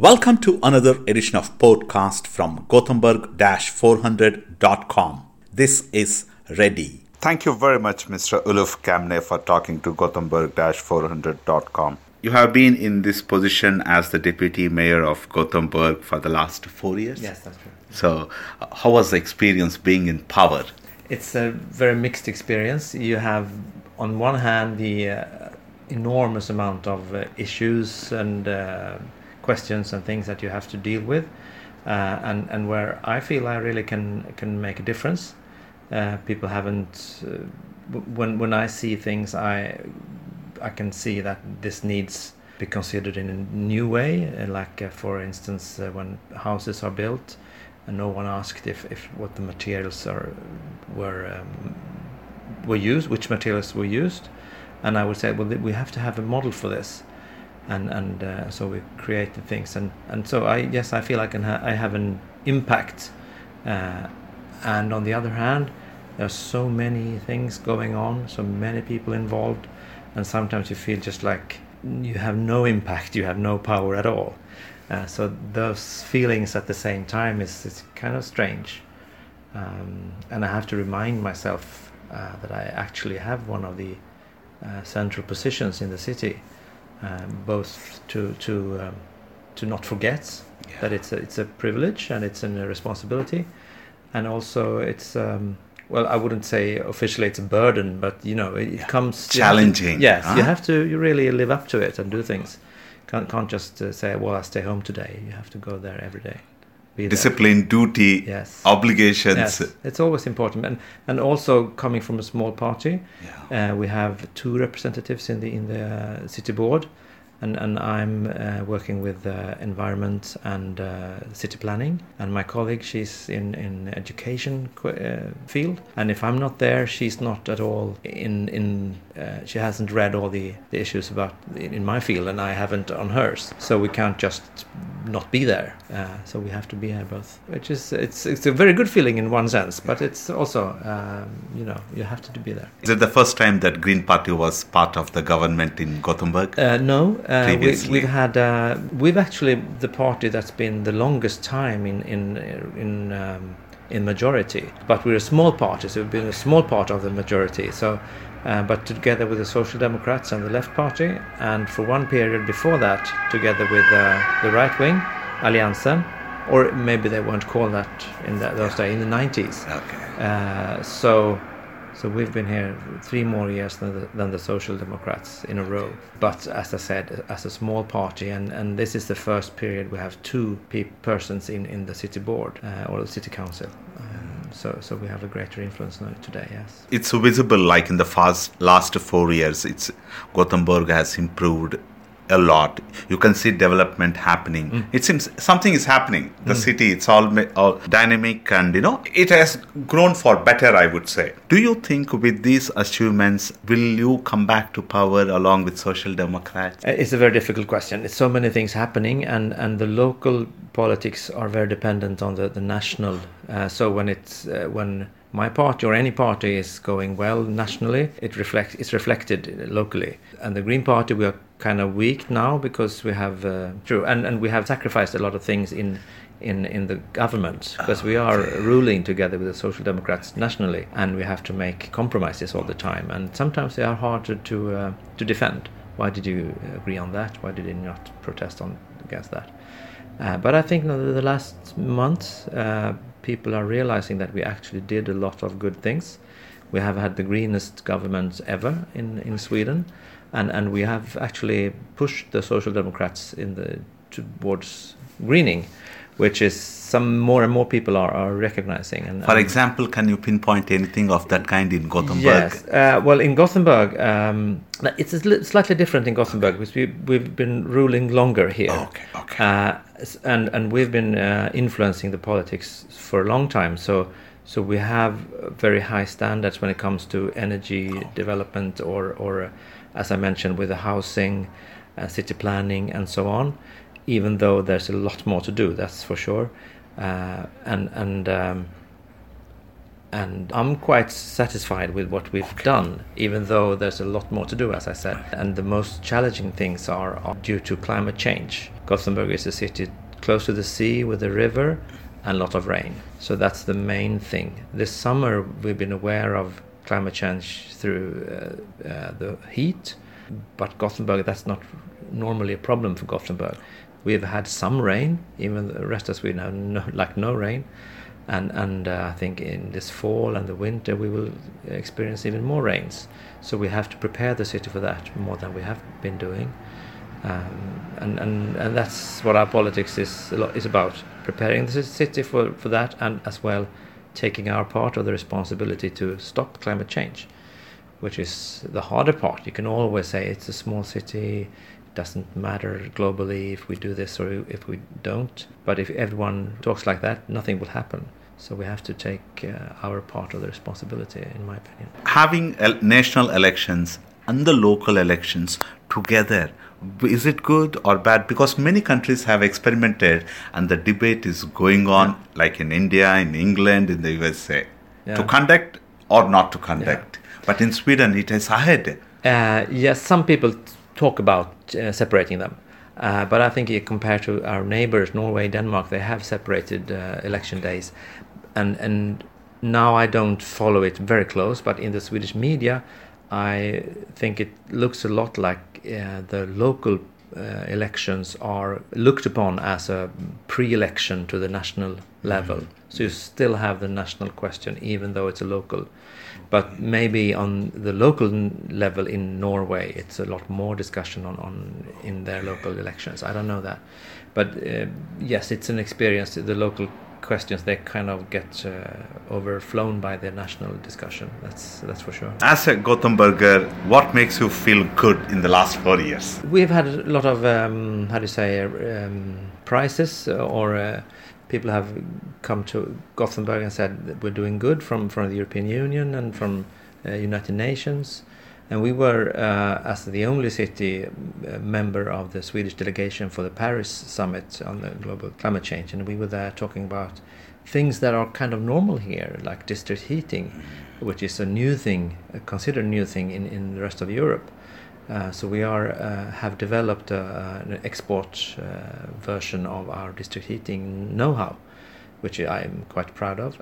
Welcome to another edition of podcast from Gothenburg-400.com. This is Reddy. Thank you very much, Mr. Uluf Kamne, for talking to Gothenburg-400.com. You have been in this position as the deputy mayor of Gothenburg for the last 4 years? Yes, that's true. So, how was the experience being in power? It's a very mixed experience. You have, on one hand, the enormous amount of issues and questions and things that you have to deal with, and where I feel I really can make a difference. People haven't. When I see things, I can see that this needs to be considered in a new way. For instance, when houses are built, and no one asked if what the materials were used, which materials were used, and I would say, well, we have to have a model for this. And so we create the things, and so I feel I have an impact, and on the other hand, there are so many things going on, so many people involved, and sometimes you feel just like you have no impact, you have no power at all. So those feelings at the same time is kind of strange, and I have to remind myself that I actually have one of the central positions in the city. Both to not forget that it's a privilege and it's a responsibility, and also it's I wouldn't say officially it's a burden, but it comes challenging. You have to really live up to it and do things. Can't just say, well, I stay home today. You have to go there every day. Discipline, duty, obligations. Yes, it's always important, and also coming from a small party, we have 2 representatives in the city board, and I'm working with environment and city planning, and my colleague, she's in education field, and if I'm not there, she's not at all she hasn't read all the issues about in my field, and I haven't on hers, so we can't just not be there. So we have to be here both, which is it's a very good feeling in one sense, but it's also you have to be there. Is it the first time that Green Party was part of the government in Gothenburg? No, previously we've actually the party that's been the longest time in majority, but we're a small party, so we've been a small part of the majority. So. But together with the Social Democrats and the Left Party, and for one period before that, together with the right wing, Alliansen, or maybe they weren't called that in those days, in the 90s. Okay. So we've been here 3 more years than the Social Democrats in a row. But as I said, as a small party, and this is the first period we have 2 persons in the city board or the city council. So we have a greater influence now today, yes. It's visible, like in the last 4 years, Gothenburg has improved a lot. You can see development happening. It seems something is happening. The city, it's all dynamic, and it has grown for better, I would say. Do you think with these achievements, will you come back to power along with Social Democrats? It's a very difficult question. It's so many things happening, and the local politics are very dependent on the national. So when my party or any party is going well nationally, it's reflected locally. And the Green Party, we are kind of weak now because we have and we have sacrificed a lot of things in the government, because we are ruling together with the Social Democrats nationally, and we have to make compromises all the time, and sometimes they are hard to defend. Why did you agree on that? Why did you not protest against that? But I think the last months, people are realizing that we actually did a lot of good things. We have had the greenest government ever in Sweden, and we have actually pushed the Social Democrats towards greening, which is some more and more people are recognizing. For example, can you pinpoint anything of that kind in Gothenburg? Yes. Well, in Gothenburg, it's slightly different in Gothenburg, because we've been ruling longer here. Okay. And we've been influencing the politics for a long time. So we have very high standards when it comes to energy development, or as I mentioned, with the housing, city planning, and so on. Even though there's a lot more to do, that's for sure. And I'm quite satisfied with what we've done, even though there's a lot more to do, as I said. And the most challenging things are due to climate change. Gothenburg is a city close to the sea with a river and a lot of rain. So that's the main thing. This summer we've been aware of climate change through the heat, but Gothenburg, that's not normally a problem for Gothenburg. We've had some rain, even the rest of Sweden have no rain. And I think in this fall and the winter we will experience even more rains. So we have to prepare the city for that more than we have been doing. And that's what our politics is about, preparing the city for that, and as well taking our part of the responsibility to stop climate change, which is the harder part. You can always say it's a small city, it doesn't matter globally if we do this or if we don't. But if everyone talks like that, nothing will happen. So we have to take our part of the responsibility, in my opinion. Having national elections and the local elections together, is it good or bad? Because many countries have experimented and the debate is going on, like in India, in England, in the USA, to conduct or not to conduct. But in Sweden, it is ahead. Yes, some people talk about separating them. But I think compared to our neighbors, Norway, Denmark, they have separated election days. And now I don't follow it very close, but in the Swedish media, I think it looks a lot like the local elections are looked upon as a pre-election to the national level. So you still have the national question, even though it's a local. But maybe on the local level in Norway, it's a lot more discussion on in their local elections. I don't know that. But yes, it's an experience. The local questions, they kind of get overflown by the national discussion. That's for sure. As a Gothenburger, what makes you feel good in the last 4 years? We've had a lot of prizes, or people have come to Gothenburg and said that we're doing good from the European Union and from United Nations. And we were, as the only city, member of the Swedish delegation for the Paris summit on the global climate change. And we were there talking about things that are kind of normal here, like district heating, which is a new thing, considered a new thing in the rest of Europe. So we have developed an export version of our district heating know-how, which I'm quite proud of.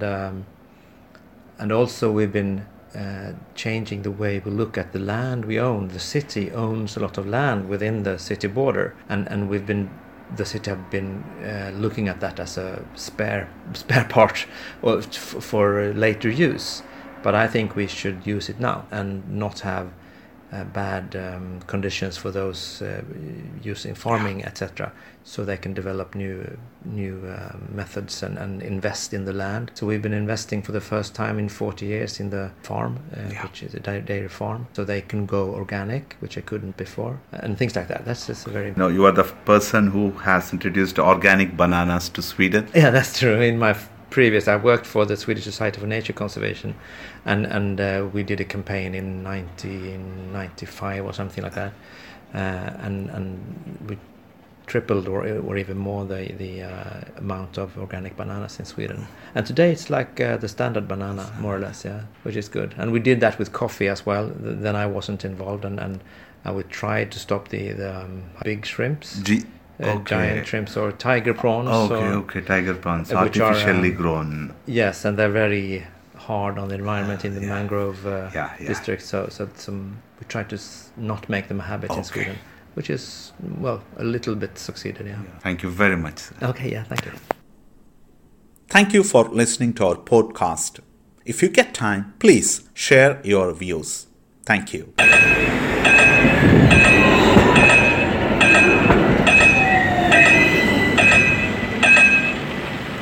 And also we've been changing the way we look at the land we own. The city owns a lot of land within the city border, and the city have been looking at that as a spare part for later use. But I think we should use it now and not have bad conditions for those using farming, etc., so they can develop new methods and invest in the land. So we've been investing for the first time in 40 years in the farm, which is a dairy farm, so they can go organic, which I couldn't before, and things like that. That's just a very... No, you are the person who has introduced organic bananas to Sweden. Yeah, that's true. In my I worked for the Swedish Society for Nature Conservation, and we did a campaign in 1995 or something like that, and we tripled or even more the amount of organic bananas in Sweden. And today it's like the standard banana, more or less, which is good. And we did that with coffee as well. Then I wasn't involved, and I would try to stop the big shrimps. Giant shrimps or tiger prawns. Tiger prawns, artificially grown. Yes, and they're very hard on the environment in the mangrove district. So we try to not make them a habit in Sweden, which is, well, a little bit succeeded. Thank you very much. Okay, thank you. Thank you for listening to our podcast. If you get time, please share your views. Thank you.